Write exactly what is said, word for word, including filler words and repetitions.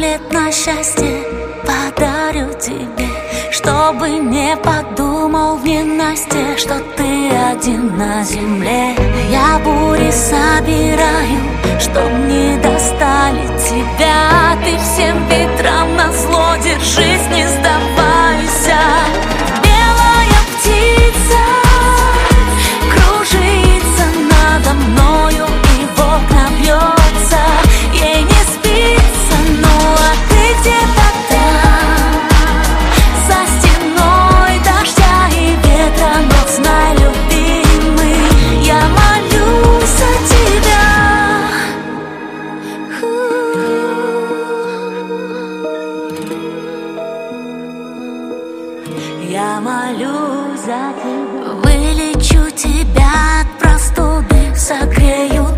амулет на счастье подарю тебе, чтобы не подумал в ненастье, что ты один на земле. Я бури собираю, чтоб не достали тебя. Ты всем ветрам назло, держись, не сдавайся. Белая птица кружится надо мною и в окна бьется. Ей не спится, ну а ты где-то там, за стеной дождя и ветра. Но знай, любимый, я молюсь за тебя. Я молюсь за тебя. Вылечу тебя от простуды, согрею